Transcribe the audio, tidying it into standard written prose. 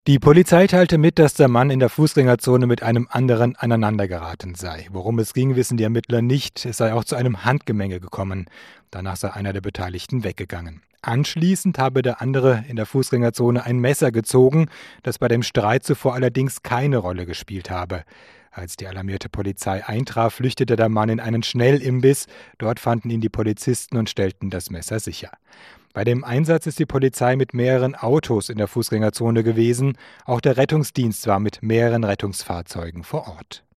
Die Polizei teilte mit, dass der Mann in der Fußgängerzone mit einem anderen aneinandergeraten sei. Worum es ging, wissen die Ermittler nicht. Es sei auch zu einem Handgemenge gekommen. Danach sei einer der Beteiligten weggegangen. Anschließend habe der andere in der Fußgängerzone ein Messer gezogen, das bei dem Streit zuvor allerdings keine Rolle gespielt habe. Als die alarmierte Polizei eintraf, flüchtete der Mann in einen Schnellimbiss. Dort fanden ihn die Polizisten und stellten das Messer sicher. Bei dem Einsatz ist die Polizei mit mehreren Autos in der Fußgängerzone gewesen. Auch der Rettungsdienst war mit mehreren Rettungsfahrzeugen vor Ort.